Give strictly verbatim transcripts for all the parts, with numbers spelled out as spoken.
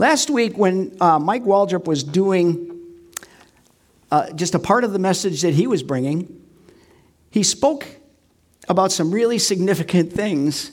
Last week when uh, Mike Waldrop was doing uh, just a part of the message that he was bringing, he spoke about some really significant things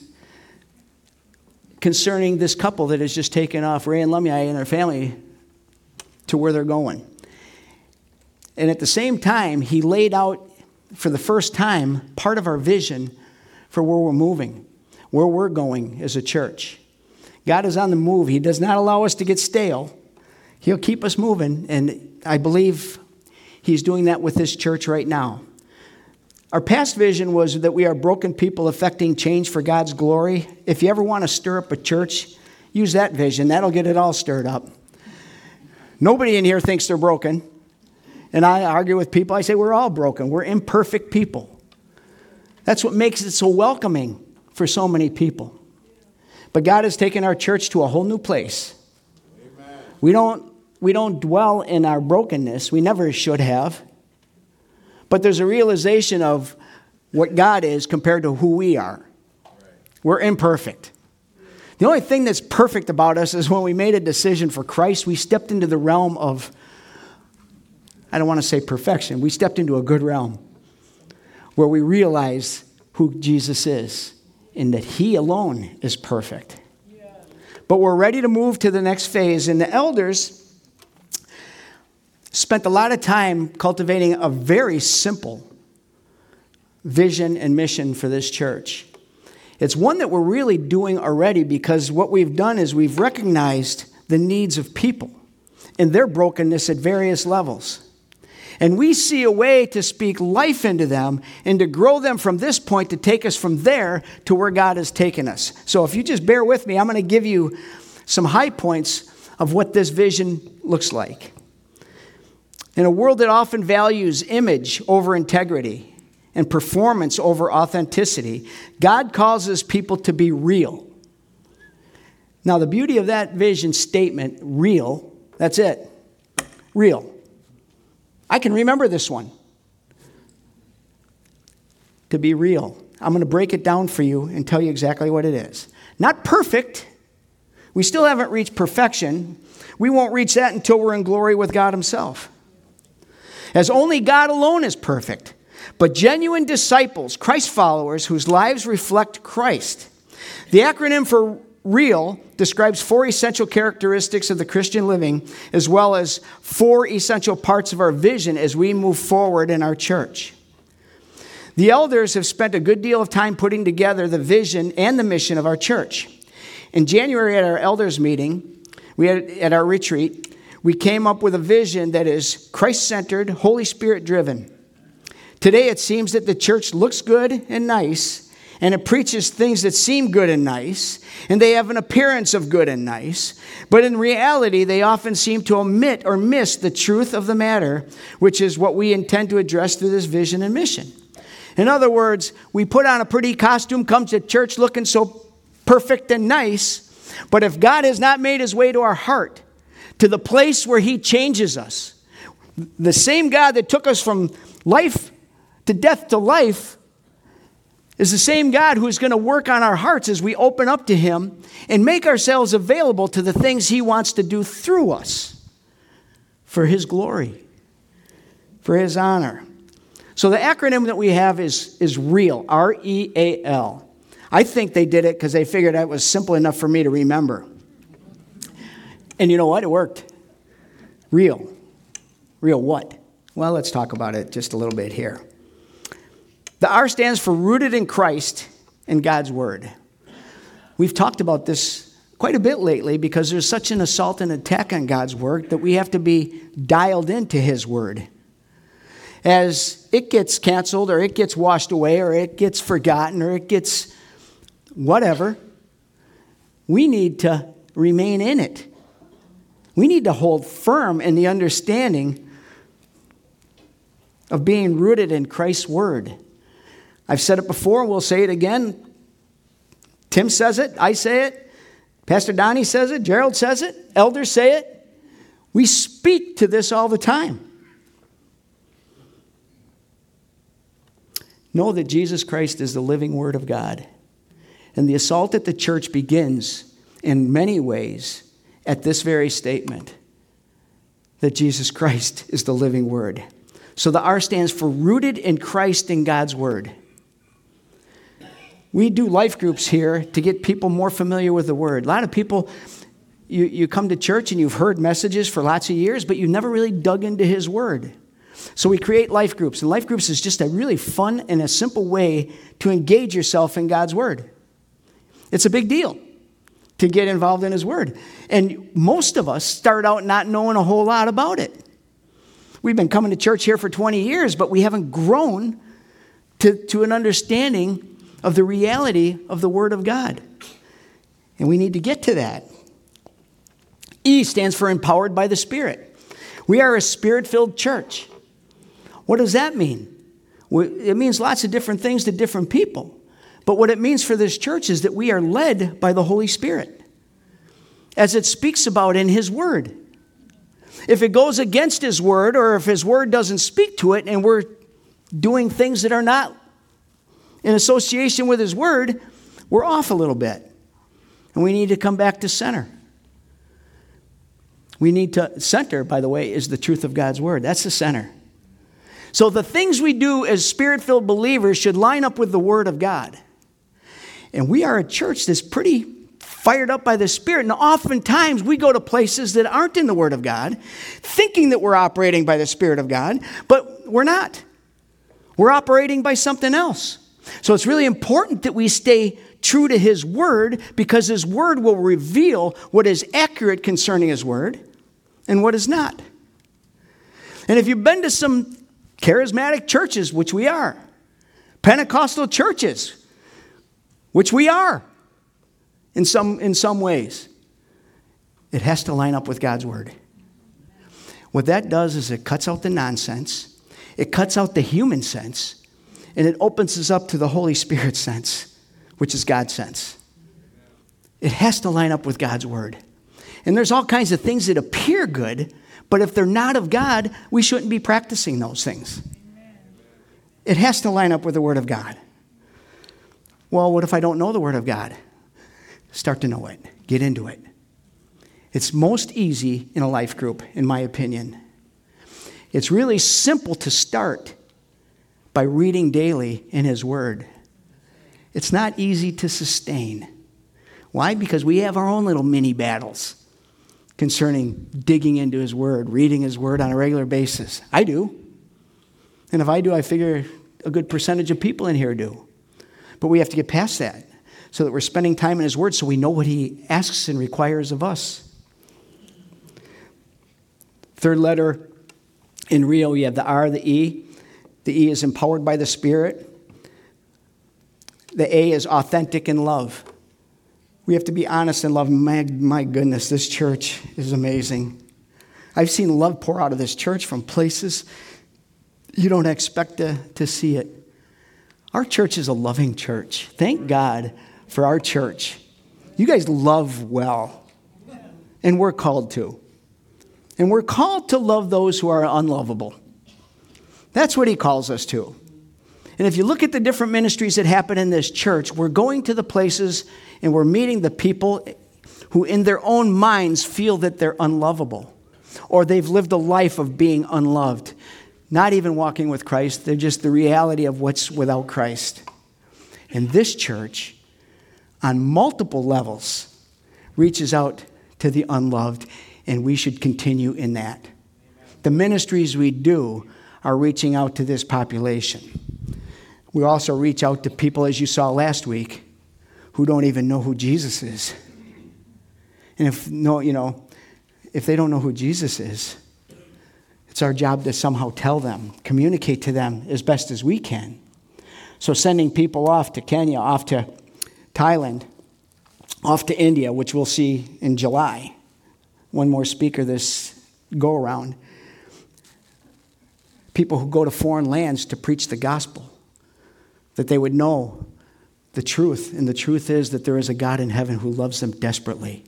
concerning this couple that has just taken off, Ray and Lummi and their family, to where they're going. And at the same time, he laid out for the first time part of our vision for where we're moving, where we're going as a church. God is on the move. He does not allow us to get stale. He'll keep us moving, and I believe he's doing that with this church right now. Our past vision was that we are broken people affecting change for God's glory. If you ever want to stir up a church, use that vision. That'll get it all stirred up. Nobody in here thinks they're broken. And I argue with people. I say we're all broken. We're imperfect people. That's what makes it so welcoming for so many people. But God has taken our church to a whole new place. Amen. We don't, we don't dwell in our brokenness. We never should have. But there's a realization of what God is compared to who we are. We're imperfect. The only thing that's perfect about us is when we made a decision for Christ, we stepped into the realm of, I don't want to say perfection, we stepped into a good realm where we realize who Jesus is and that he alone is perfect. Yeah. But we're ready to move to the next phase, and the elders spent a lot of time cultivating a very simple vision and mission for this church. It's one that we're really doing already, because what we've done is we've recognized the needs of people and their brokenness at various levels. And we see a way to speak life into them and to grow them from this point to take us from there to where God has taken us. So if you just bear with me, I'm going to give you some high points of what this vision looks like. In a world that often values image over integrity and performance over authenticity, God causes people to be real. Now, the beauty of that vision statement, real, that's it. Real. I can remember this one. To be real. I'm going to break it down for you and tell you exactly what it is. Not perfect. We still haven't reached perfection. We won't reach that until we're in glory with God himself. As only God alone is perfect. But genuine disciples, Christ followers, whose lives reflect Christ. The acronym for REAL describes four essential characteristics of the Christian living, as well as four essential parts of our vision as we move forward in our church. The elders have spent a good deal of time putting together the vision and the mission of our church. In January at our elders meeting, we had at our retreat, we came up with a vision that is Christ-centered, Holy Spirit-driven. Today it seems that the church looks good and nice, and it preaches things that seem good and nice, and they have an appearance of good and nice, but in reality they often seem to omit or miss the truth of the matter, which is what we intend to address through this vision and mission. In other words, we put on a pretty costume, come to church looking so perfect and nice, but if God has not made his way to our heart, to the place where he changes us, the same God that took us from life to death to life is the same God who is going to work on our hearts as we open up to him and make ourselves available to the things he wants to do through us for his glory, for his honor. So the acronym that we have is, is REAL, R E A L. I think they did it because they figured that was simple enough for me to remember. And you know what? It worked. Real. Real what? Well, let's talk about it just a little bit here. The R stands for rooted in Christ and God's Word. We've talked about this quite a bit lately because there's such an assault and attack on God's Word that we have to be dialed into his Word. As it gets canceled or it gets washed away or it gets forgotten or it gets whatever, we need to remain in it. We need to hold firm in the understanding of being rooted in Christ's Word. I've said it before, we'll say it again. Tim says it, I say it, Pastor Donnie says it, Gerald says it, elders say it. We speak to this all the time. Know that Jesus Christ is the living Word of God. And the assault at the church begins in many ways at this very statement that Jesus Christ is the living Word. So the R stands for rooted in Christ in God's Word. We do life groups here to get people more familiar with the Word. A lot of people, you, you come to church and you've heard messages for lots of years, but you've never really dug into His Word. So we create life groups. And life groups is just a really fun and a simple way to engage yourself in God's Word. It's a big deal to get involved in His Word. And most of us start out not knowing a whole lot about it. We've been coming to church here for twenty years, but we haven't grown to, to an understanding of the reality of the Word of God. And we need to get to that. E stands for empowered by the Spirit. We are a Spirit-filled church. What does that mean? It means lots of different things to different people. But what it means for this church is that we are led by the Holy Spirit, as it speaks about in His Word. If it goes against His Word, or if His Word doesn't speak to it, and we're doing things that are not in association with His Word, we're off a little bit. And we need to come back to center. We need to, center, by the way, is the truth of God's Word. That's the center. So the things we do as Spirit-filled believers should line up with the Word of God. And we are a church that's pretty fired up by the Spirit. And oftentimes we go to places that aren't in the Word of God, thinking that we're operating by the Spirit of God, but we're not. We're operating by something else. So it's really important that we stay true to His Word, because His Word will reveal what is accurate concerning His Word and what is not. And if you've been to some charismatic churches, which we are, Pentecostal churches, which we are in some, in some ways, it has to line up with God's Word. What that does is it cuts out the nonsense, it cuts out the human sense, and it opens us up to the Holy Spirit sense, which is God's sense. It has to line up with God's Word. And there's all kinds of things that appear good, but if they're not of God, we shouldn't be practicing those things. It has to line up with the Word of God. Well, what if I don't know the Word of God? Start to know it. Get into it. It's most easy in a life group, in my opinion. It's really simple to start by reading daily in His Word. It's not easy to sustain. Why? Because we have our own little mini battles concerning digging into His Word, reading His Word on a regular basis. I do. And if I do, I figure a good percentage of people in here do. But we have to get past that so that we're spending time in His Word so we know what He asks and requires of us. Third letter in Rio, we have the R, the E. The E is empowered by the Spirit. The A is authentic in love. We have to be honest in love. My, my goodness, this church is amazing. I've seen love pour out of this church from places you don't expect to, to see it. Our church is a loving church. Thank God for our church. You guys love well, and we're called to. And we're called to love those who are unlovable. That's what He calls us to. And if you look at the different ministries that happen in this church, we're going to the places and we're meeting the people who in their own minds feel that they're unlovable, or they've lived a life of being unloved, not even walking with Christ. They're just the reality of what's without Christ. And this church, on multiple levels, reaches out to the unloved, and we should continue in that. The ministries we do are reaching out to this population. We also reach out to people, as you saw last week, who don't even know who Jesus is. And if no, you know, if they don't know who Jesus is, it's our job to somehow tell them, communicate to them as best as we can. So sending people off to Kenya, off to Thailand, off to India, which we'll see in July. One more speaker this go around. People who go to foreign lands to preach the gospel, that they would know the truth. And the truth is that there is a God in heaven who loves them desperately.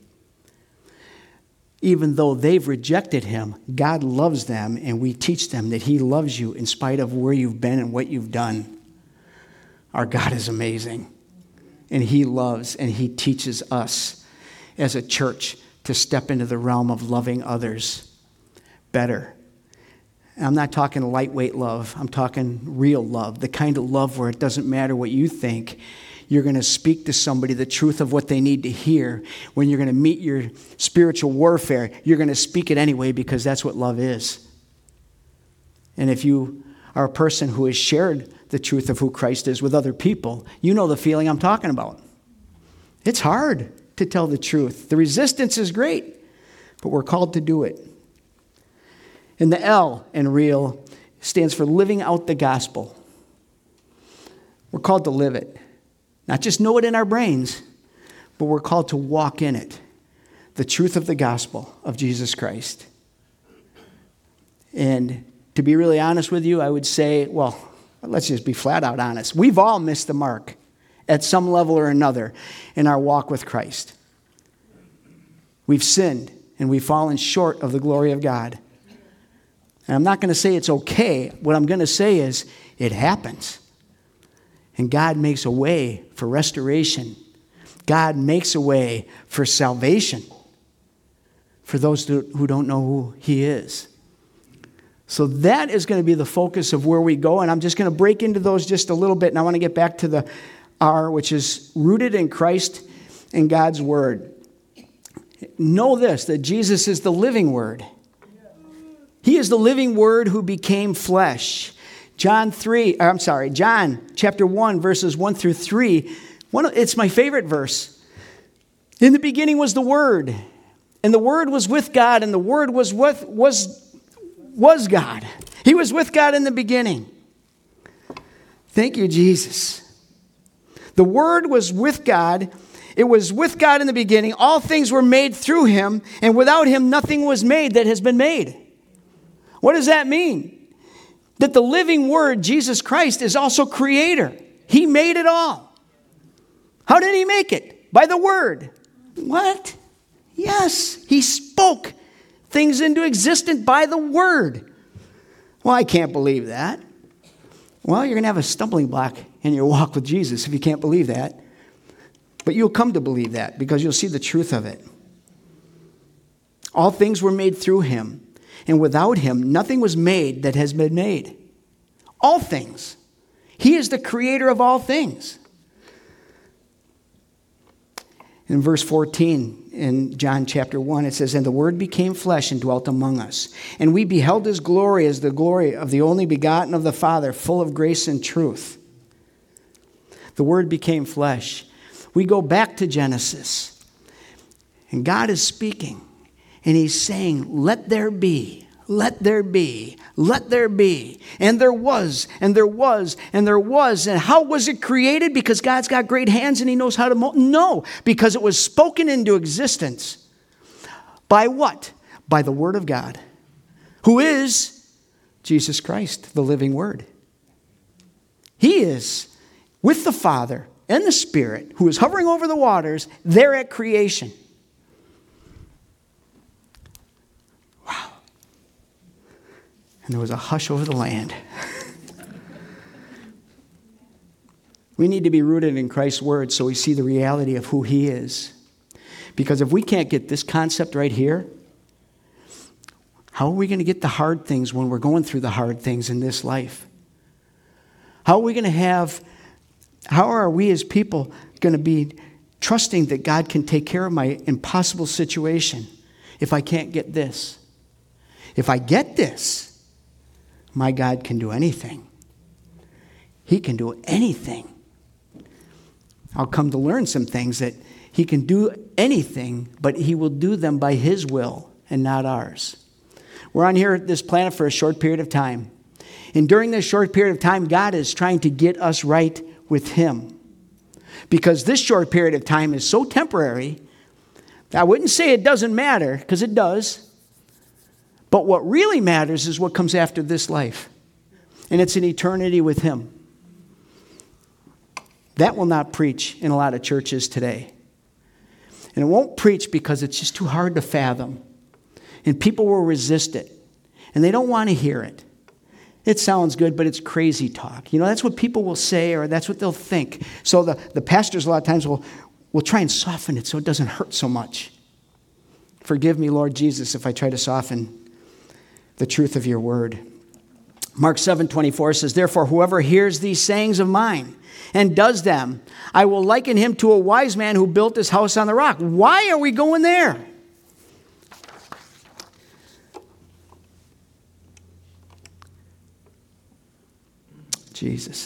Even though they've rejected Him, God loves them, and we teach them that He loves you in spite of where you've been and what you've done. Our God is amazing, and He loves, and He teaches us as a church to step into the realm of loving others better. And I'm not talking lightweight love. I'm talking real love, the kind of love where it doesn't matter what you think. You're going to speak to somebody the truth of what they need to hear. When you're going to meet your spiritual warfare, you're going to speak it anyway because that's what love is. And if you are a person who has shared the truth of who Christ is with other people, you know the feeling I'm talking about. It's hard to tell the truth. The resistance is great, but we're called to do it. And the L in real stands for living out the gospel. We're called to live it. Not just know it in our brains, but we're called to walk in it. The truth of the gospel of Jesus Christ. And to be really honest with you, I would say, well, let's just be flat out honest. We've all missed the mark at some level or another in our walk with Christ. We've sinned and we've fallen short of the glory of God. And I'm not going to say it's okay. What I'm going to say is it happens. And God makes a way for restoration. God makes a way for salvation for those who don't know who He is. So that is going to be the focus of where we go. And I'm just going to break into those just a little bit. And I want to get back to the R, which is rooted in Christ and God's Word. Know this, that Jesus is the living Word. He is the living Word who became flesh. John three, I'm sorry, John chapter one, verses one through three. One, it's my favorite verse. In the beginning was the Word, and the Word was with God, and the Word was with, was, was God. He was with God in the beginning. Thank you, Jesus. The Word was with God. It was with God in the beginning. All things were made through Him, and without Him nothing was made that has been made. What does that mean? That the living Word, Jesus Christ, is also creator. He made it all. How did He make it? By the Word. What? Yes, He spoke things into existence by the Word. Well, I can't believe that. Well, you're going to have a stumbling block in your walk with Jesus if you can't believe that. But you'll come to believe that because you'll see the truth of it. All things were made through Him. And without Him, nothing was made that has been made. All things. He is the creator of all things. In verse fourteen, in John chapter one, it says, "And the Word became flesh and dwelt among us. And we beheld His glory as the glory of the only begotten of the Father, full of grace and truth." The Word became flesh. We go back to Genesis. And God is speaking. And He's saying, let there be, let there be, let there be. And there was, and there was, and there was. And how was it created? Because God's got great hands and He knows how to mold? No, because it was spoken into existence. By what? By the Word of God, who is Jesus Christ, the living Word. He is with the Father and the Spirit, who is hovering over the waters, there at creation. And there was a hush over the land. We need to be rooted in Christ's Word so we see the reality of who He is. Because if we can't get this concept right here, how are we going to get the hard things when we're going through the hard things in this life? How are we going to have, how are we as people going to be trusting that God can take care of my impossible situation if I can't get this? If I get this, my God can do anything. He can do anything. I'll come to learn some things that He can do anything, but He will do them by His will and not ours. We're on here, this planet, for a short period of time. And during this short period of time, God is trying to get us right with Him. Because this short period of time is so temporary, I wouldn't say it doesn't matter, because it does. But what really matters is what comes after this life. And it's an eternity with Him. That will not preach in a lot of churches today. And it won't preach because it's just too hard to fathom. And people will resist it. And they don't want to hear it. It sounds good, but it's crazy talk. You know, that's what people will say, or that's what they'll think. So the, the pastors a lot of times will, will try and soften it so it doesn't hurt so much. Forgive me, Lord Jesus, if I try to soften the truth of your word. Mark seven twenty-four says, therefore, whoever hears these sayings of mine and does them, I will liken him to a wise man who built his house on the rock. Why are we going there? Jesus.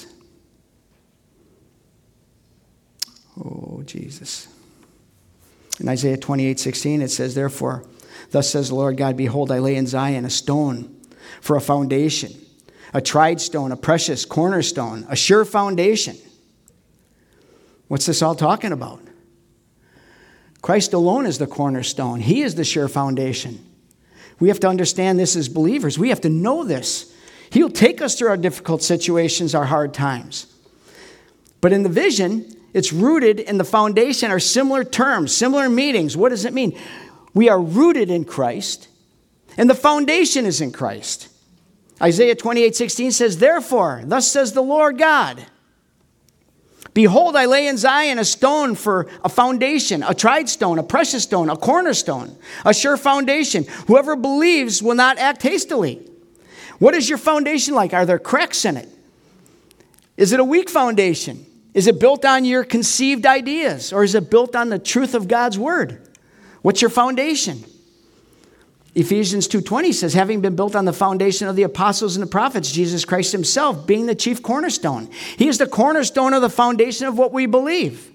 Oh, Jesus. In Isaiah twenty-eight sixteen, it says, therefore, thus says the Lord God, behold, I lay in Zion a stone for a foundation, a tried stone, a precious cornerstone, a sure foundation. What's this all talking about? Christ alone is the cornerstone. He is the sure foundation. We have to understand this as believers. We have to know this. He'll take us through our difficult situations, our hard times. But in the vision, it's rooted in the foundation are similar terms, similar meanings. What does it mean? We are rooted in Christ, and the foundation is in Christ. Isaiah twenty-eight sixteen says, therefore, thus says the Lord God, behold, I lay in Zion a stone for a foundation, a tried stone, a precious stone, a cornerstone, a sure foundation. Whoever believes will not act hastily. What is your foundation like? Are there cracks in it? Is it a weak foundation? Is it built on your conceived ideas? Or is it built on the truth of God's word? What's your foundation? Ephesians two twenty says, having been built on the foundation of the apostles and the prophets, Jesus Christ himself being the chief cornerstone. He is the cornerstone of the foundation of what we believe.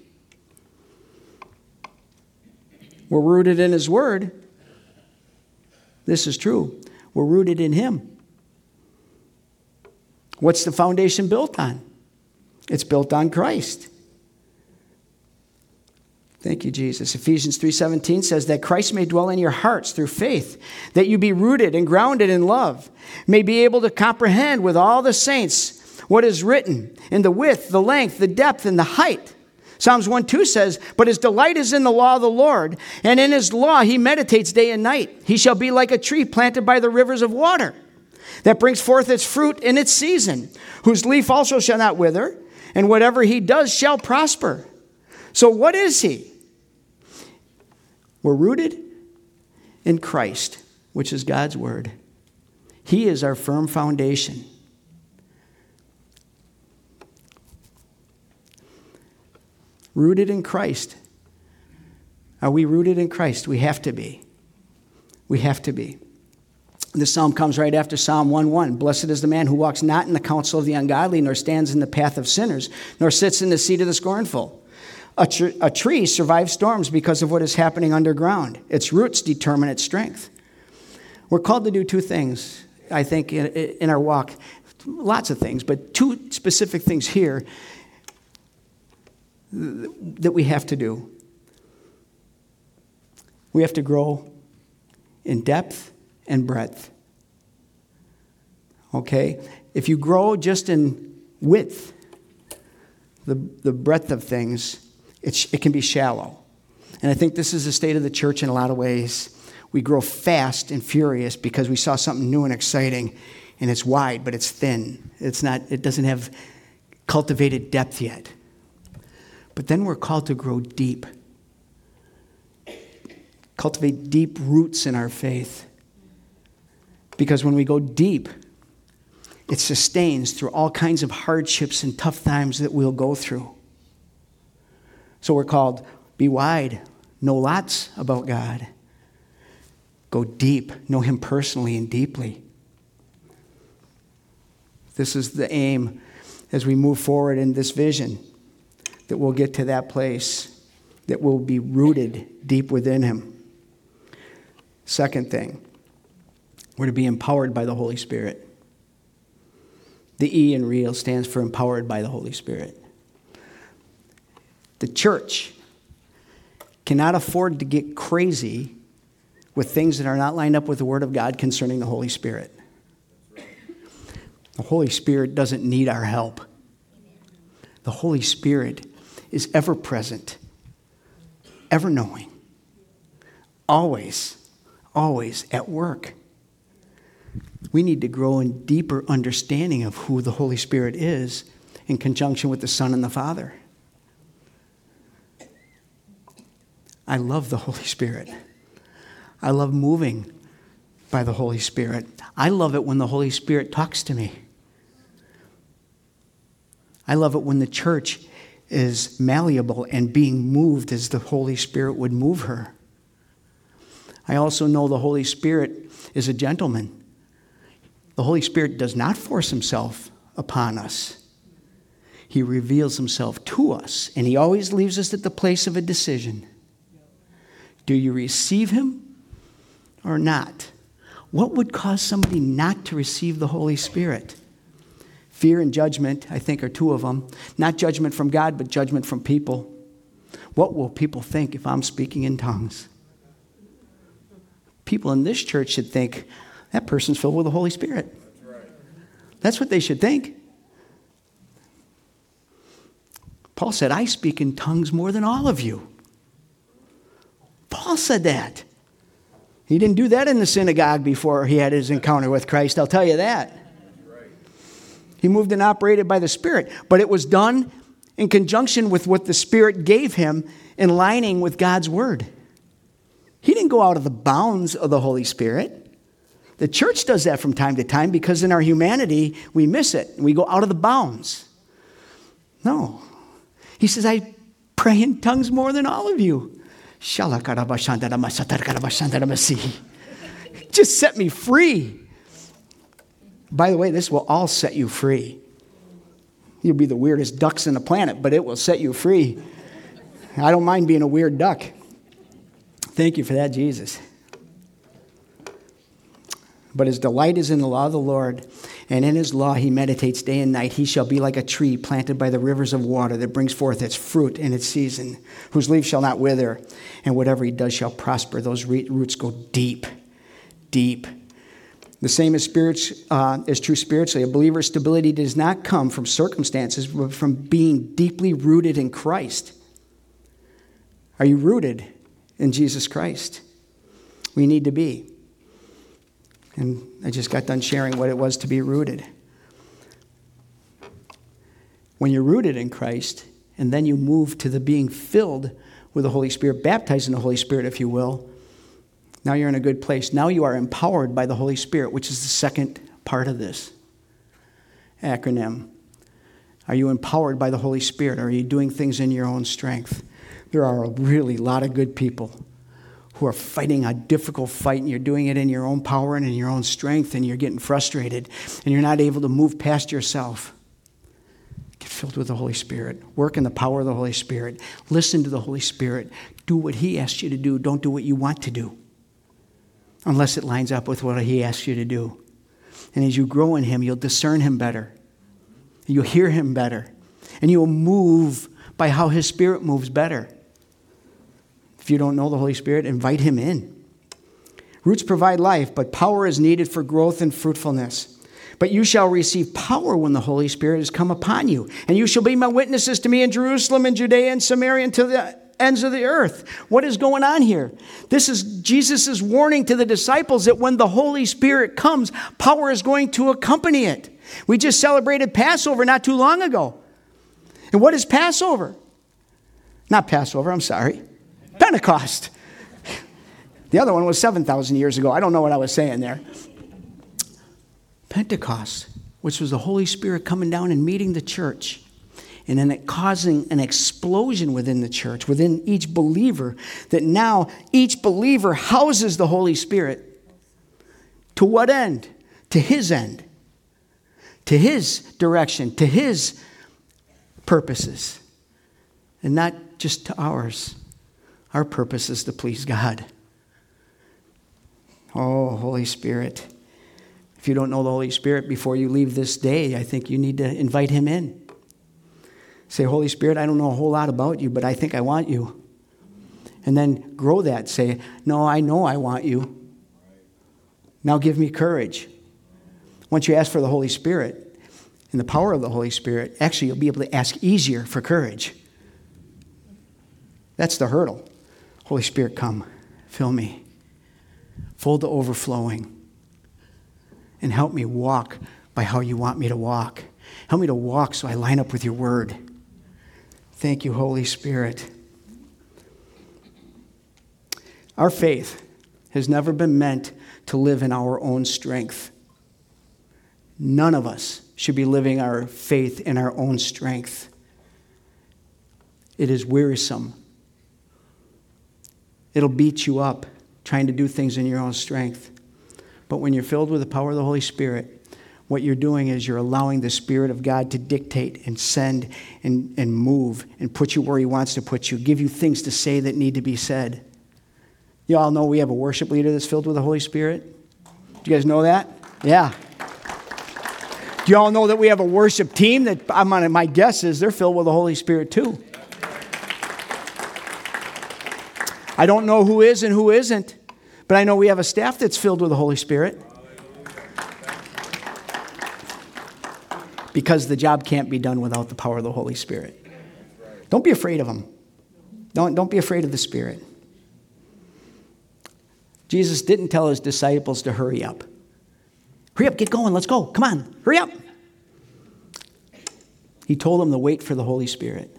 We're rooted in his word. This is true. We're rooted in him. What's the foundation built on? It's built on Christ. Thank you, Jesus. Ephesians three seventeen says that Christ may dwell in your hearts through faith, that you be rooted and grounded in love, may be able to comprehend with all the saints what is written in the width, the length, the depth, and the height. Psalms one two says, but his delight is in the law of the Lord, and in his law he meditates day and night. He shall be like a tree planted by the rivers of water, that brings forth its fruit in its season, whose leaf also shall not wither, and whatever he does shall prosper. So what is he? We're rooted in Christ, which is God's word. He is our firm foundation. Rooted in Christ. Are we rooted in Christ? We have to be. We have to be. This psalm comes right after Psalm one one. Blessed is the man who walks not in the counsel of the ungodly, nor stands in the path of sinners, nor sits in the seat of the scornful. A, tr- a tree survives storms because of what is happening underground. Its roots determine its strength. We're called to do two things, I think, in, in our walk. Lots of things, but two specific things here that we have to do. We have to grow in depth and breadth. Okay? If you grow just in width, the, the breadth of things, it's, it can be shallow. And I think this is the state of the church in a lot of ways. We grow fast and furious because we saw something new and exciting, and it's wide, but it's thin. It's not, it doesn't have cultivated depth yet. But then we're called to grow deep. Cultivate deep roots in our faith. Because when we go deep, it sustains through all kinds of hardships and tough times that we'll go through. So we're called, be wide, know lots about God. Go deep, know him personally and deeply. This is the aim as we move forward in this vision, that we'll get to that place, that we'll be rooted deep within him. Second thing, we're to be empowered by the Holy Spirit. The E in real stands for empowered by the Holy Spirit. The church cannot afford to get crazy with things that are not lined up with the Word of God concerning the Holy Spirit. The Holy Spirit doesn't need our help. The Holy Spirit is ever present, ever knowing, always, always at work. We need to grow in deeper understanding of who the Holy Spirit is in conjunction with the Son and the Father. I love the Holy Spirit. I love moving by the Holy Spirit. I love it when the Holy Spirit talks to me. I love it when the church is malleable and being moved as the Holy Spirit would move her. I also know the Holy Spirit is a gentleman. The Holy Spirit does not force himself upon us. He reveals himself to us, and he always leaves us at the place of a decision. Do you receive him or not? What would cause somebody not to receive the Holy Spirit? Fear and judgment, I think, are two of them. Not judgment from God, but judgment from people. What will people think if I'm speaking in tongues? People in this church should think, that person's filled with the Holy Spirit. That's right. That's what they should think. Paul said, I speak in tongues more than all of you. Paul said that. He didn't do that in the synagogue before he had his encounter with Christ, I'll tell you that. He moved and operated by the Spirit, but it was done in conjunction with what the Spirit gave him, in lining with God's Word. He didn't go out of the bounds of the Holy Spirit. The church does that from time to time because in our humanity, we miss it. We go out of the bounds. No. He says, I pray in tongues more than all of you. Just set me free. By the way, this will all set you free. You'll be the weirdest ducks in the planet, but it will set you free. I don't mind being a weird duck. Thank you for that, Jesus. But his delight is in the law of the Lord, and in his law he meditates day and night. He shall be like a tree planted by the rivers of water that brings forth its fruit in its season, whose leaf shall not wither, and whatever he does shall prosper. Those roots go deep, deep. The same as spirits uh, is true spiritually. A believer's stability does not come from circumstances, but from being deeply rooted in Christ. Are you rooted in Jesus Christ? We need to be. And I just got done sharing what it was to be rooted. When you're rooted in Christ, and then you move to the being filled with the Holy Spirit, baptized in the Holy Spirit, if you will, now you're in a good place. Now you are empowered by the Holy Spirit, which is the second part of this acronym. Are you empowered by the Holy Spirit? Or are you doing things in your own strength? There are a really lot of good people who are fighting a difficult fight, and you're doing it in your own power and in your own strength, and you're getting frustrated, and you're not able to move past yourself. Get filled with the Holy Spirit. Work in the power of the Holy Spirit. Listen to the Holy Spirit. Do what he asks you to do. Don't do what you want to do, unless it lines up with what he asks you to do. And as you grow in him, you'll discern him better. You'll hear him better. And you'll move by how his Spirit moves better. If you don't know the Holy Spirit, invite him in. Roots provide life, but power is needed for growth and fruitfulness. But you shall receive power when the Holy Spirit has come upon you. And you shall be my witnesses to me in Jerusalem and Judea and Samaria and to the ends of the earth. What is going on here? This is Jesus' warning to the disciples that when the Holy Spirit comes, power is going to accompany it. We just celebrated Passover not too long ago. And what is Passover? Not Passover, I'm sorry. Pentecost. The other one was seven thousand years ago. I don't know what I was saying there. Pentecost, which was the Holy Spirit coming down and meeting the church. And then it causing an explosion within the church, within each believer, that now each believer houses the Holy Spirit. To what end? To his end. To his direction. To his purposes. And not just to ours. Our purpose is to please God. Oh, Holy Spirit. If you don't know the Holy Spirit before you leave this day, I think you need to invite him in. Say, Holy Spirit, I don't know a whole lot about you, but I think I want you. And then grow that. Say, no, I know I want you. Now give me courage. Once you ask for the Holy Spirit and the power of the Holy Spirit, actually you'll be able to ask easier for courage. That's the hurdle. Holy Spirit, come, fill me, full to overflowing, and help me walk by how you want me to walk. Help me to walk so I line up with your word. Thank you, Holy Spirit. Our faith has never been meant to live in our own strength. None of us should be living our faith in our own strength. It is wearisome. It'll beat you up trying to do things in your own strength. But when you're filled with the power of the Holy Spirit, what you're doing is you're allowing the Spirit of God to dictate and send and, and move and put you where He wants to put you, give you things to say that need to be said. You all know we have a worship leader that's filled with the Holy Spirit? Do you guys know that? Yeah. Do you all know that we have a worship team that, I'm on, my guess is they're filled with the Holy Spirit too? I don't know who is and who isn't, but I know we have a staff that's filled with the Holy Spirit. Because the job can't be done without the power of the Holy Spirit. Don't be afraid of Him. Don't, don't be afraid of the Spirit. Jesus didn't tell His disciples to hurry up. Hurry up, get going, let's go. Come on, hurry up. He told them to wait for the Holy Spirit.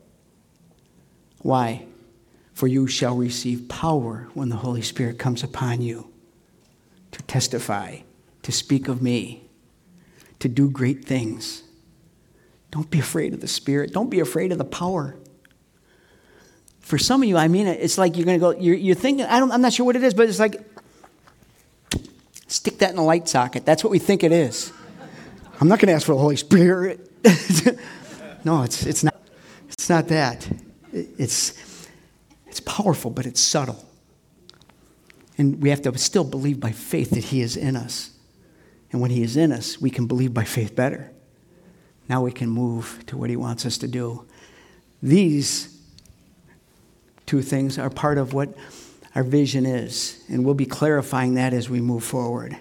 Why? For you shall receive power when the Holy Spirit comes upon you to testify, to speak of me, to do great things. Don't be afraid of the Spirit. Don't be afraid of the power. For some of you, I mean, it's like you're going to go, you're, you're thinking, I don't, I'm not sure what it is, but it's like, stick that in a light socket. That's what we think it is. I'm not going to ask for the Holy Spirit. No, it's it's not. It's not that. It's it's powerful, but it's subtle. And we have to still believe by faith that He is in us. And when He is in us, we can believe by faith better. Now we can move to what He wants us to do. These two things are part of what our vision is, and we'll be clarifying that as we move forward.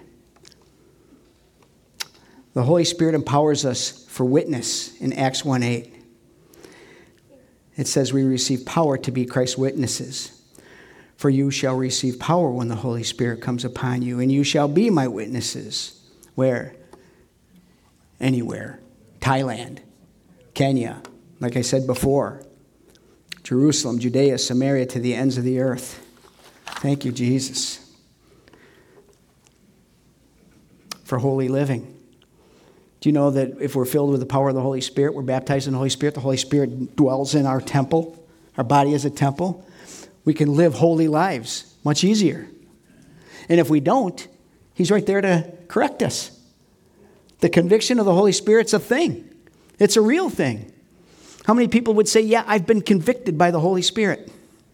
The Holy Spirit empowers us for witness in Acts one eight. It says we receive power to be Christ's witnesses. For you shall receive power when the Holy Spirit comes upon you, and you shall be my witnesses. Where? Anywhere. Thailand, Kenya, like I said before, Jerusalem, Judea, Samaria, to the ends of the earth. Thank you, Jesus, for holy living. Do you know that if we're filled with the power of the Holy Spirit, we're baptized in the Holy Spirit, the Holy Spirit dwells in our temple, our body is a temple, we can live holy lives much easier. And if we don't, He's right there to correct us. The conviction of the Holy Spirit's a thing. It's a real thing. How many people would say, yeah, I've been convicted by the Holy Spirit?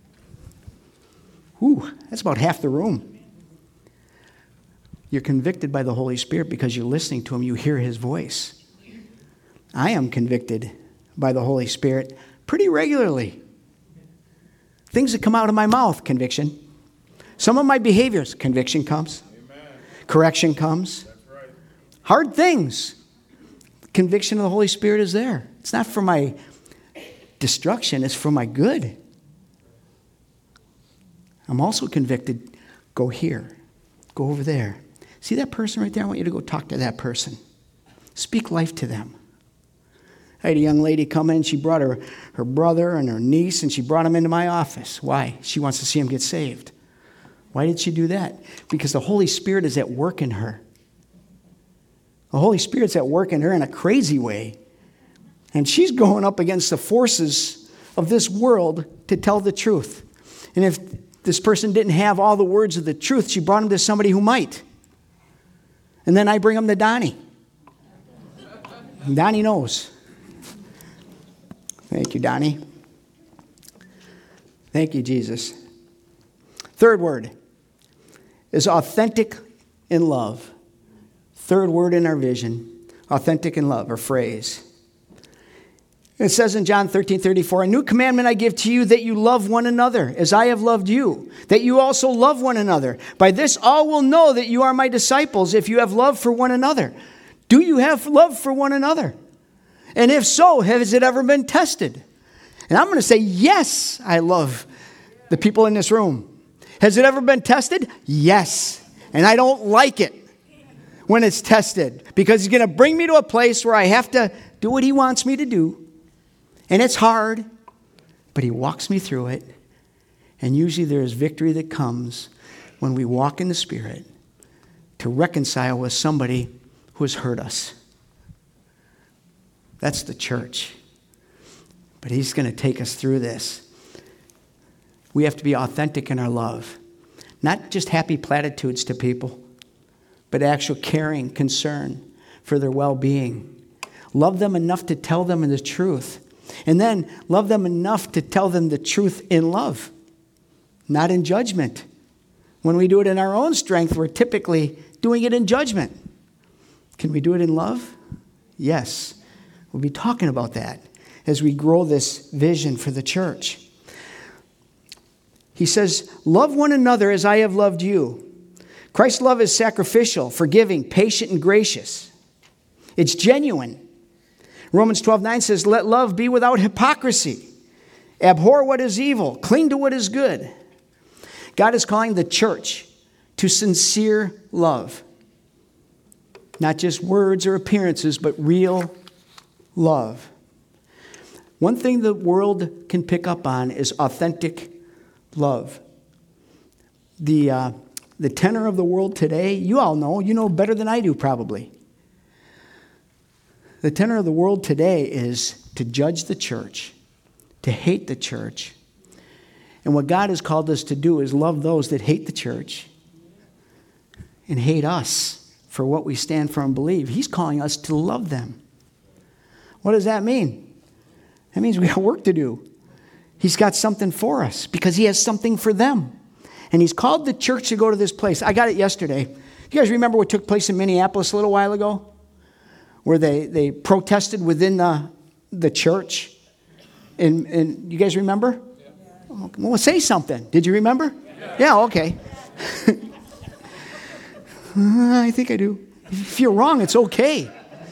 Whew, that's about half the room. You're convicted by the Holy Spirit because you're listening to Him. You hear His voice. I am convicted by the Holy Spirit pretty regularly. Things that come out of my mouth, conviction. Some of my behaviors, conviction comes. Amen. Correction comes. That's right. Hard things. Conviction of the Holy Spirit is there. It's not for my destruction. It's for my good. I'm also convicted. Go here. Go over there. See that person right there? I want you to go talk to that person. Speak life to them. I had a young lady come in. She brought her, her brother and her niece, and she brought them into my office. Why? She wants to see them get saved. Why did she do that? Because the Holy Spirit is at work in her. The Holy Spirit's at work in her in a crazy way. And she's going up against the forces of this world to tell the truth. And if this person didn't have all the words of the truth, she brought them to somebody who might. And then I bring them to Donnie. And Donnie knows. Thank you, Donnie. Thank you, Jesus. Third word is authentic in love. Third word in our vision, authentic in love, or phrase. It says in John thirteen thirty-four, a new commandment I give to you, that you love one another as I have loved you, that you also love one another. By this all will know that you are my disciples, if you have love for one another. Do you have love for one another? And if so, has it ever been tested? And I'm going to say, yes, I love the people in this room. Has it ever been tested? Yes. And I don't like it when it's tested, because He's going to bring me to a place where I have to do what He wants me to do. And it's hard, but He walks me through it. And usually there is victory that comes when we walk in the Spirit to reconcile with somebody who has hurt us. That's the church. But he's going to take us through this. We have to be authentic in our love. Not just happy platitudes to people, but actual caring, concern for their well-being. Love them enough to tell them the truth. And then love them enough to tell them the truth in love, not in judgment. When we do it in our own strength, we're typically doing it in judgment. Can we do it in love? Yes. We'll be talking about that as we grow this vision for the church. He says, love one another as I have loved you. Christ's love is sacrificial, forgiving, patient, and gracious. It's genuine. Romans twelve nine says, let love be without hypocrisy. Abhor what is evil. Cling to what is good. God is calling the church to sincere love. Not just words or appearances, but real love. One thing the world can pick up on is authentic love. The, uh, the tenor of the world today, you all know, you know better than I do probably. The tenor of the world today is to judge the church, to hate the church. And what God has called us to do is love those that hate the church and hate us for what we stand for and believe. He's calling us to love them. What does that mean? That means we have work to do. He's got something for us because he has something for them. And he's called the church to go to this place. I got it yesterday. You guys remember what took place in Minneapolis a little while ago? Where they, they protested within the, the church. And, and you guys remember? Yeah. Well, say something. Did you remember? Yeah, yeah okay. I think I do. If you're wrong, it's okay.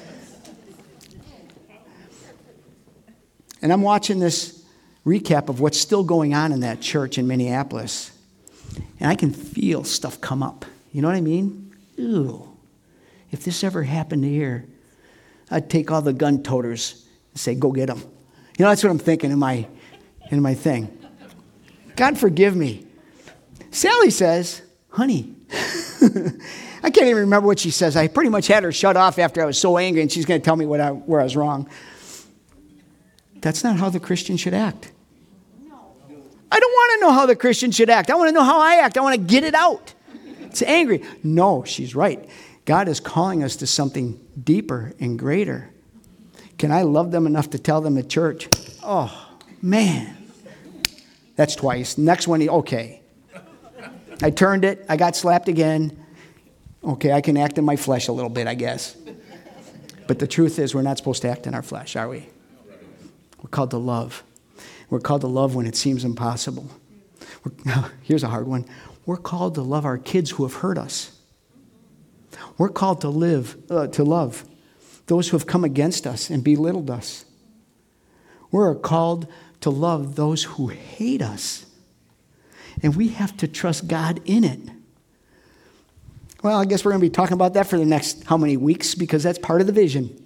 And I'm watching this recap of what's still going on in that church in Minneapolis. And I can feel stuff come up. You know what I mean? Ew. If this ever happened here, I'd take all the gun toters and say, go get them. You know, that's what I'm thinking in my, in my thing. God forgive me. Sally says, honey, I can't even remember what she says. I pretty much had her shut off after I was so angry, and she's going to tell me what I, where I was wrong. That's not how the Christian should act. I don't want to know how the Christian should act. I want to know how I act. I want to get it out. It's angry. No, she's right. God is calling us to something deeper and greater. Can I love them enough to tell them at church? Oh, man. That's twice. Next one, okay. I turned it. I got slapped again. Okay, I can act in my flesh a little bit, I guess. But the truth is, we're not supposed to act in our flesh, are we? We're called to love. We're called to love when it seems impossible. We're, here's a hard one. We're called to love our kids who have hurt us. We're called to live, uh, to love those who have come against us and belittled us. We're called to love those who hate us. And we have to trust God in it. Well, I guess we're going to be talking about that for the next how many weeks, because that's part of the vision.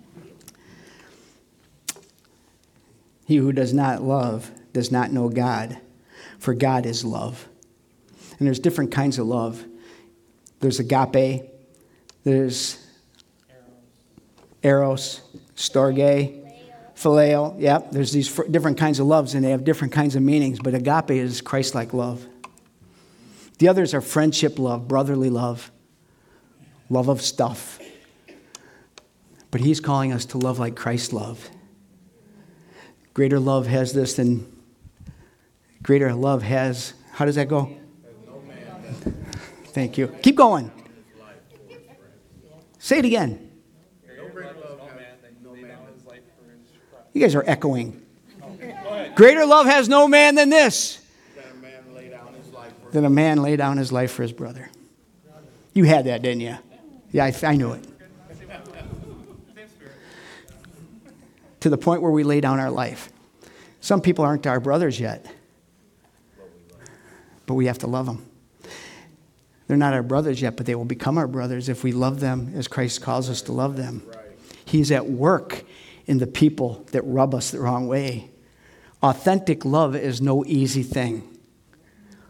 He who does not love does not know God, for God is love. And there's different kinds of love. There's agape, there's eros, storge, phileo. Yep, there's these different kinds of loves, and they have different kinds of meanings, but agape is Christ-like love. The others are friendship love, brotherly love, love of stuff. But he's calling us to love like Christ loved. Greater love has this than, greater love has, how does that go? Thank you. Keep going. Say it again. You guys are echoing. Greater love has no man than this. Than a man lay down his life for his brother. You had that, didn't you? Yeah, I, I knew it. To the point where we lay down our life. Some people aren't our brothers yet. But we have to love them. They're not our brothers yet, but they will become our brothers if we love them as Christ calls us to love them. He's at work in the people that rub us the wrong way. Authentic love is no easy thing.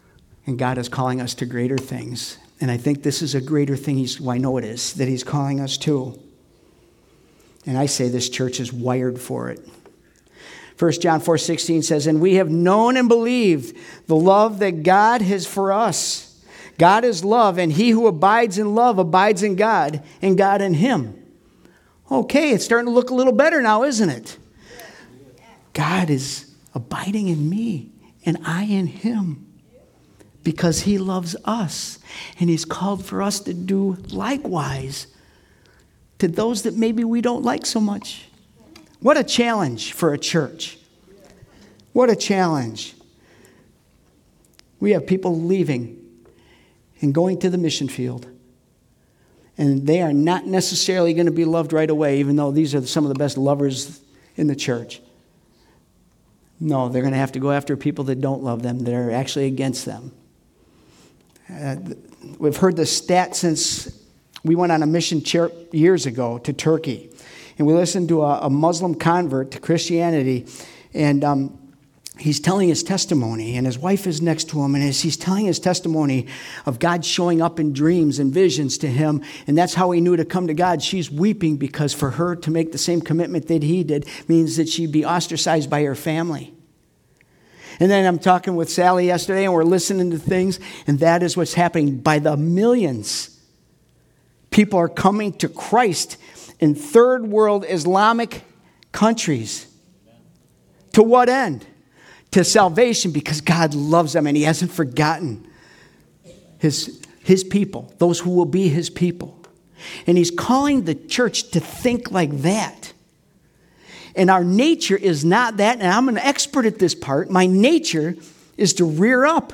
And God is calling us to greater things. And I think this is a greater thing, he's, well, I know it is, that he's calling us to. And I say this church is wired for it. First John four sixteen says, and we have known and believed the love that God has for us. God is love, and he who abides in love abides in God, and God in him. Okay, it's starting to look a little better now, isn't it? God is abiding in me, and I in him, because he loves us, and he's called for us to do likewise to those that maybe we don't like so much. What a challenge for a church. What a challenge. We have people leaving and going to the mission field. And they are not necessarily going to be loved right away, even though these are some of the best lovers in the church. No, they're going to have to go after people that don't love them, that are actually against them. Uh, we've heard the stat since we went on a mission trip years ago to Turkey. And we listened to a, a Muslim convert to Christianity. And um, he's telling his testimony. And his wife is next to him. And as he's telling his testimony of God showing up in dreams and visions to him, and that's how he knew to come to God, she's weeping because for her to make the same commitment that he did means that she'd be ostracized by her family. And then I'm talking with Sally yesterday, and we're listening to things, and that is what's happening by the millions. People are coming to Christ in third world Islamic countries. To what end? To salvation, because God loves them, and he hasn't forgotten his, his people, those who will be his people. And he's calling the church to think like that. And our nature is not that, and I'm an expert at this part. My nature is to rear up.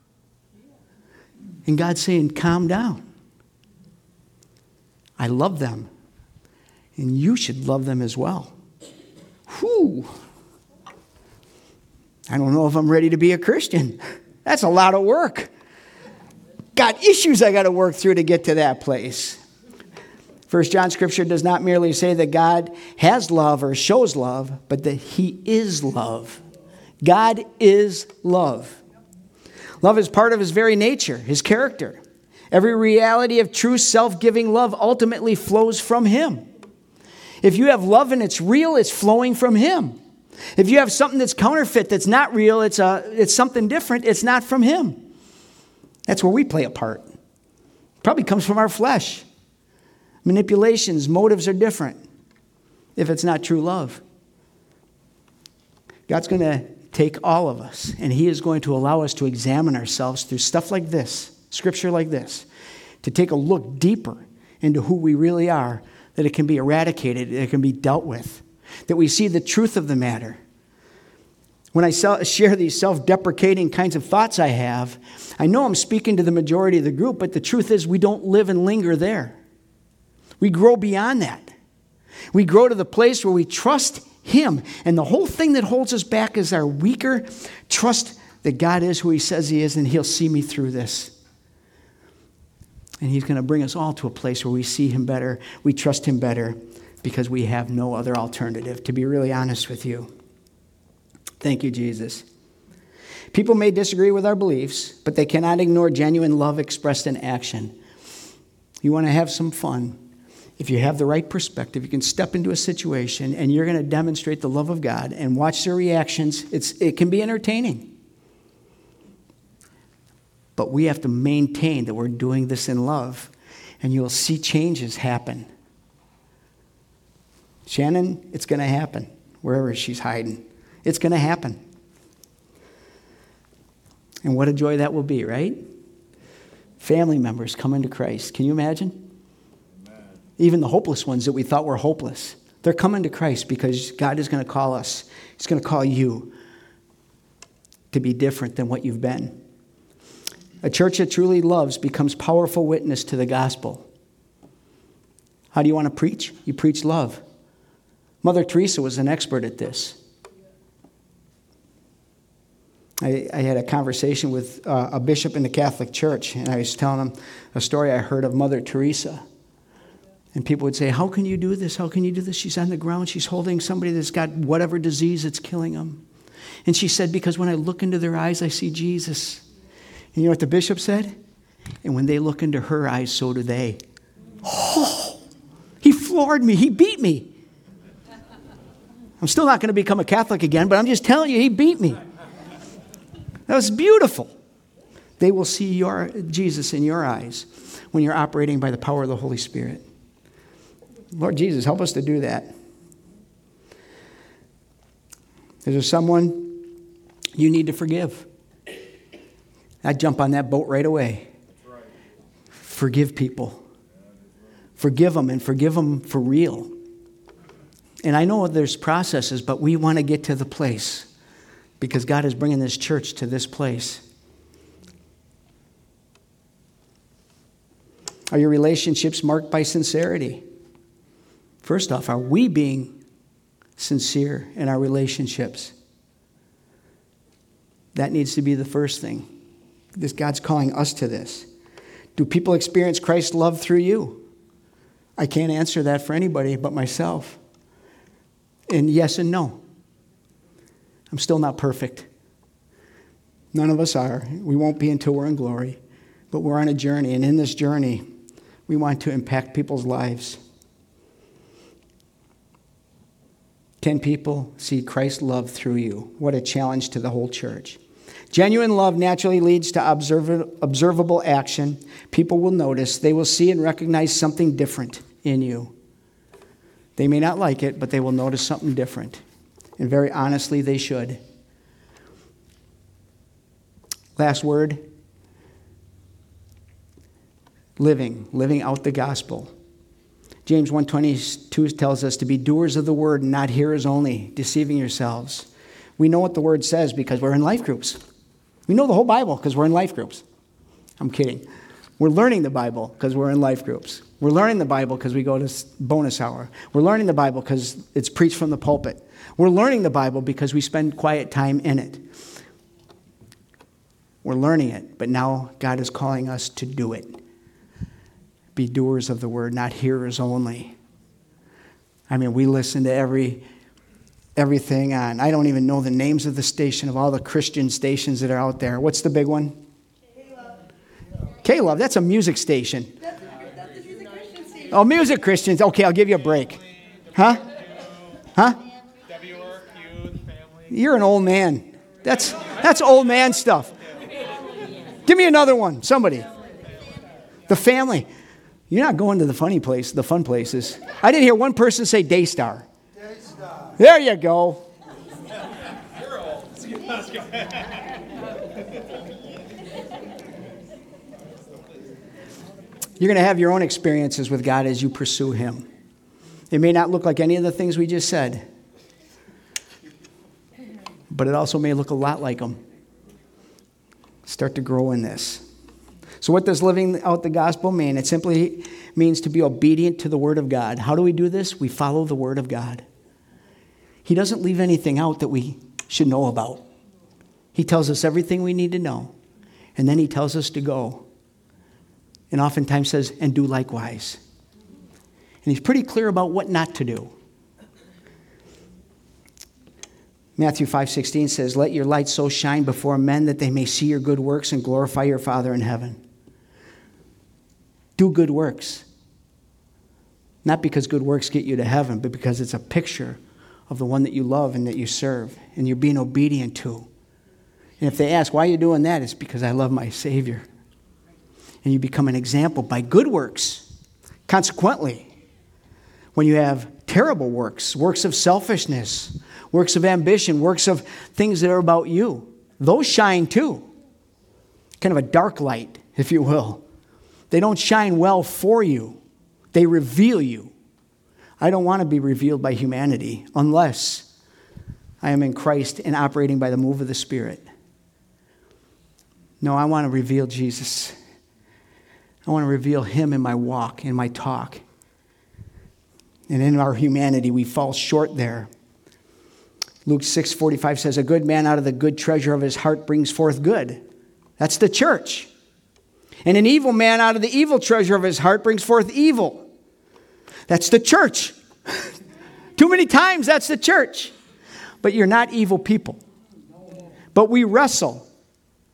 And God's saying, calm down. I love them. And you should love them as well. Whew. I don't know if I'm ready to be a Christian. That's a lot of work. Got issues I got to work through to get to that place. First John scripture does not merely say that God has love or shows love, but that he is love. God is love. Love is part of his very nature, his character. Every reality of true self-giving love ultimately flows from him. If you have love and it's real, it's flowing from him. If you have something that's counterfeit, that's not real, it's a, it's something different, it's not from him. That's where we play a part. Probably comes from our flesh. Manipulations, motives are different if it's not true love. God's going to take all of us, and he is going to allow us to examine ourselves through stuff like this, scripture like this, to take a look deeper into who we really are, that it can be eradicated, that it can be dealt with, that we see the truth of the matter. When I share these self-deprecating kinds of thoughts I have, I know I'm speaking to the majority of the group, but the truth is we don't live and linger there. We grow beyond that. We grow to the place where we trust him. And the whole thing that holds us back is our weaker trust that God is who he says he is, and he'll see me through this. And he's going to bring us all to a place where we see him better, we trust him better, because we have no other alternative, to be really honest with you. Thank you, Jesus. People may disagree with our beliefs, but they cannot ignore genuine love expressed in action. You want to have some fun. If you have the right perspective, you can step into a situation and you're going to demonstrate the love of God and watch their reactions. It's, it can be entertaining. But we have to maintain that we're doing this in love, and you'll see changes happen. Shannon, it's going to happen wherever she's hiding. It's going to happen. And what a joy that will be, right? Family members coming to Christ. Can you imagine? Amen. Even the hopeless ones that we thought were hopeless. They're coming to Christ because God is going to call us. He's going to call you to be different than what you've been. A church that truly loves becomes powerful witness to the gospel. How do you want to preach? You preach love. Mother Teresa was an expert at this. I, I had a conversation with uh, a bishop in the Catholic Church, and I was telling him a story I heard of Mother Teresa. And people would say, how can you do this? How can you do this? She's on the ground. She's holding somebody that's got whatever disease that's killing them. And she said, because when I look into their eyes, I see Jesus. And you know what the bishop said? And when they look into her eyes, so do they. Oh, he floored me. He beat me. I'm still not going to become a Catholic again, but I'm just telling you, he beat me. That was beautiful. They will see your Jesus in your eyes when you're operating by the power of the Holy Spirit. Lord Jesus, help us to do that. Is there someone you need to forgive? I'd jump on that boat right away. Forgive people. Forgive them, and forgive them for real. And I know there's processes, but we want to get to the place because God is bringing this church to this place. Are your relationships marked by sincerity? First off, are we being sincere in our relationships? That needs to be the first thing. This God's calling us to this. Do people experience Christ's love through you? I can't answer that for anybody but myself. And yes and no. I'm still not perfect. None of us are. We won't be until we're in glory. But we're on a journey, and in this journey, we want to impact people's lives. Can people see Christ's love through you? What a challenge to the whole church. Genuine love naturally leads to observ- observable action. People will notice. They will see and recognize something different in you. They may not like it, but they will notice something different. And very honestly, they should. Last word. Living. Living out the gospel. James one twenty-two tells us to be doers of the word and not hearers only, deceiving yourselves. We know what the word says because we're in life groups. We know the whole Bible because we're in life groups. I'm kidding. We're learning the Bible because we're in life groups. We're learning the Bible because we go to bonus hour. We're learning the Bible because it's preached from the pulpit. We're learning the Bible because we spend quiet time in it. We're learning it, but now God is calling us to do it. Be doers of the word, not hearers only. I mean, we listen to every everything on, I don't even know the names of the station, of all the Christian stations that are out there. What's the big one? K-Love. K-Love, that's a music station. That's, that's a music Christian station. Oh, music Christians. Okay, I'll give you a break. Huh? Huh? W R Q, family. You're an old man. That's that's old man stuff. Give me another one, somebody. The Family. You're not going to the funny place, the fun places. I didn't hear one person say Daystar. Daystar. There you go. You're old. You're going to have your own experiences with God as you pursue Him. It may not look like any of the things we just said, but it also may look a lot like them. Start to grow in this. So what does living out the gospel mean? It simply means to be obedient to the Word of God. How do we do this? We follow the Word of God. He doesn't leave anything out that we should know about. He tells us everything we need to know. And then He tells us to go. And oftentimes says, and do likewise. And He's pretty clear about what not to do. Matthew five sixteen says, let your light so shine before men that they may see your good works and glorify your Father in heaven. Do good works. Not because good works get you to heaven, but because it's a picture of the one that you love and that you serve and you're being obedient to. And if they ask, why are you doing that? It's because I love my Savior. And you become an example by good works. Consequently, when you have terrible works, works of selfishness, works of ambition, works of things that are about you, those shine too. Kind of a dark light, if you will. They don't shine well for you. They reveal you. I don't want to be revealed by humanity unless I am in Christ and operating by the move of the Spirit. No, I want to reveal Jesus. I want to reveal Him in my walk, in my talk. And in our humanity, we fall short there. Luke six forty-five says, a good man out of the good treasure of his heart brings forth good. That's the church. And an evil man out of the evil treasure of his heart brings forth evil. That's the church. Too many times that's the church. But you're not evil people. But we wrestle.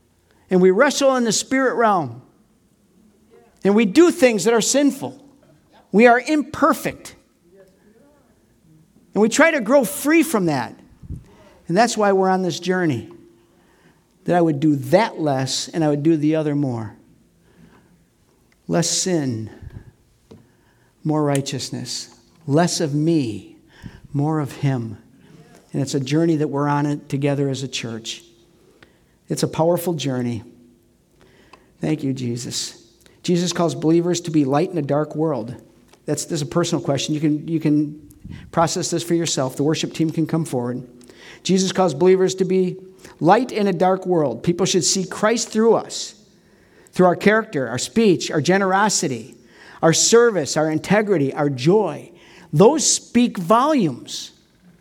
And we wrestle in the spirit realm. And we do things that are sinful. We are imperfect. And we try to grow free from that. And that's why we're on this journey. That I would do that less and I would do the other more. Less sin, more righteousness. Less of me, more of him. And it's a journey that we're on it together as a church. It's a powerful journey. Thank you, Jesus. Jesus calls believers to be light in a dark world. That's, that's a personal question. You can, you can process this for yourself. The worship team can come forward. Jesus calls believers to be light in a dark world. People should see Christ through us, through our character, our speech, our generosity, our service, our integrity, our joy. Those speak volumes.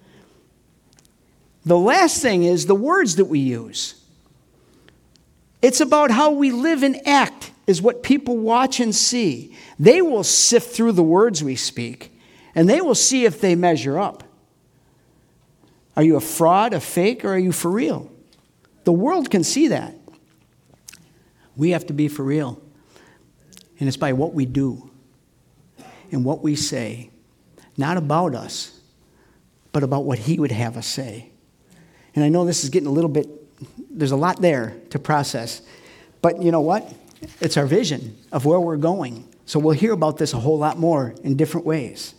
The last thing is the words that we use. It's about how we live and act is what people watch and see. They will sift through the words we speak, and they will see if they measure up. Are you a fraud, a fake, or are you for real? The world can see that. We have to be for real. And it's by what we do and what we say. Not about us, but about what he would have us say. And I know this is getting a little bit, there's a lot there to process. But you know what? It's our vision of where we're going. So we'll hear about this a whole lot more in different ways.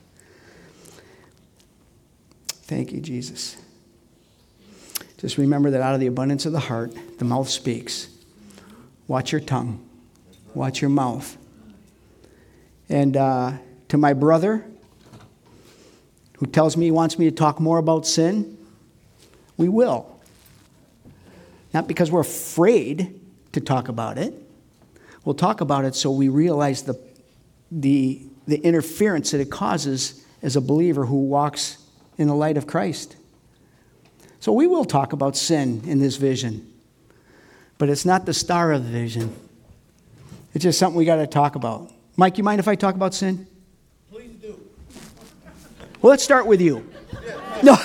Thank you, Jesus. Just remember that out of the abundance of the heart, the mouth speaks. Watch your tongue. Watch your mouth. And uh, to my brother, who tells me he wants me to talk more about sin, we will. Not because we're afraid to talk about it. We'll talk about it so we realize the, the, the interference that it causes as a believer who walks in the light of Christ. So we will talk about sin in this vision. But it's not the star of the vision. It's just something we got to talk about. Mike, you mind if I talk about sin? Please do. Well, let's start with you. No.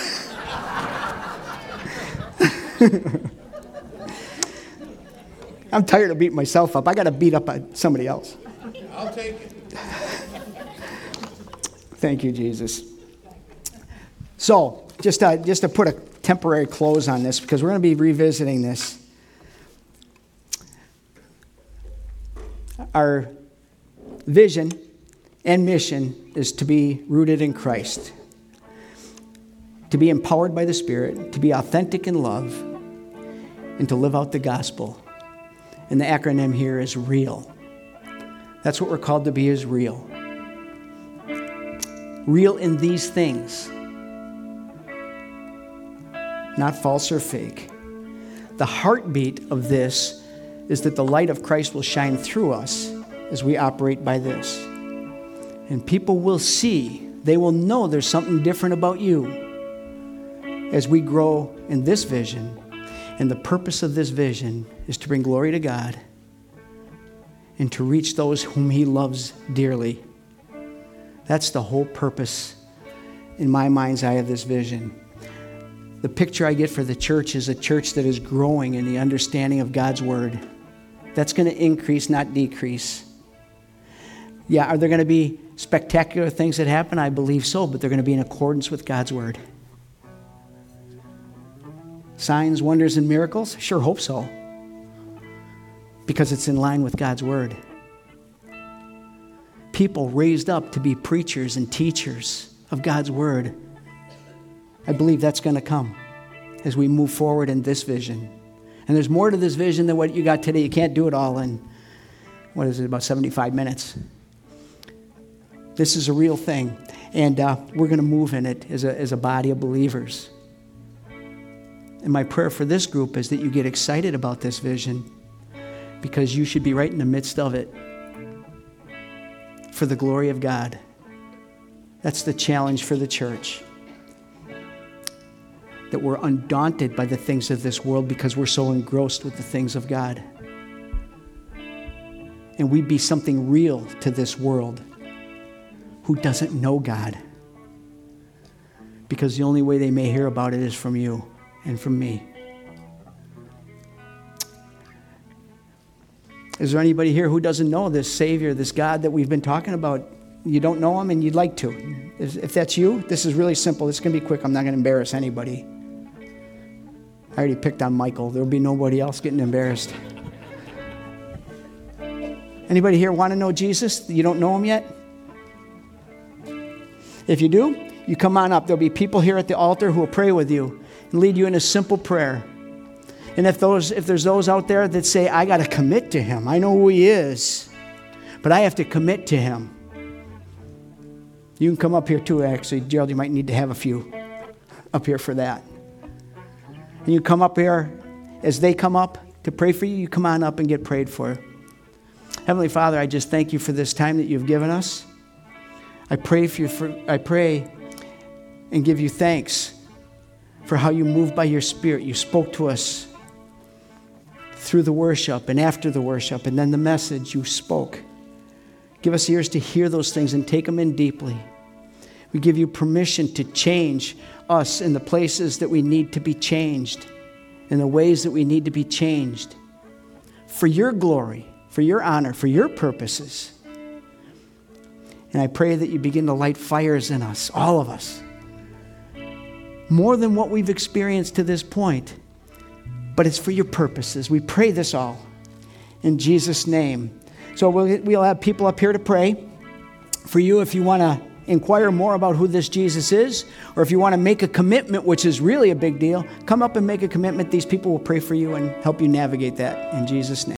I'm tired of beating myself up. I got to beat up on somebody else. I'll take it. Thank you, Jesus. So, just uh, just to put a temporary close on this, because we're going to be revisiting this. Our vision and mission is to be rooted in Christ, to be empowered by the Spirit, to be authentic in love, and to live out the gospel. And the acronym here is REAL. That's what we're called to be, is real. Real in these things. Not false or fake. The heartbeat of this is that the light of Christ will shine through us as we operate by this. And people will see, they will know there's something different about you as we grow in this vision. And the purpose of this vision is to bring glory to God and to reach those whom he loves dearly. That's the whole purpose in my mind's eye of this vision. The picture I get for the church is a church that is growing in the understanding of God's word. That's going to increase, not decrease. Yeah, are there going to be spectacular things that happen? I believe so, but they're going to be in accordance with God's word. Signs, wonders, and miracles? Sure hope so. Because it's in line with God's word. People raised up to be preachers and teachers of God's word. I believe that's going to come as we move forward in this vision. And there's more to this vision than what you got today. You can't do it all in, what is it, about seventy-five minutes. This is a real thing. And uh, we're going to move in it as a, as a body of believers. And my prayer for this group is that you get excited about this vision, because you should be right in the midst of it for the glory of God. That's the challenge for the church. That we're undaunted by the things of this world because we're so engrossed with the things of God. And we be something real to this world who doesn't know God. Because the only way they may hear about it is from you and from me. Is there anybody here who doesn't know this Savior, this God that we've been talking about? You don't know him and you'd like to. If, if that's you, this is really simple. It's going to be quick. I'm not going to embarrass anybody. I already picked on Michael. There'll be nobody else getting embarrassed. Anybody here want to know Jesus? You don't know him yet? If you do, you come on up. There'll be people here at the altar who will pray with you and lead you in a simple prayer. And if those, if there's those out there that say, I got to commit to him. I know who he is, but I have to commit to him. You can come up here too, actually. Gerald, you might need to have a few up here for that. And you come up here, as they come up to pray for you, you come on up and get prayed for. Heavenly Father, I just thank you for this time that you've given us. I pray for you for, I pray and give you thanks for how you moved by your Spirit. You spoke to us through the worship and after the worship, and then the message you spoke. Give us ears to hear those things and take them in deeply. We give you permission to change us in the places that we need to be changed, in the ways that we need to be changed, for your glory, for your honor, for your purposes. And I pray that you begin to light fires in us, all of us, more than what we've experienced to this point, but it's for your purposes. We pray this all in Jesus' name. So we'll, we'll have people up here to pray for you if you want to inquire more about who this Jesus is, or if you want to make a commitment, which is really a big deal. Come up and make a commitment. These people will pray for you and help you navigate that in Jesus' name.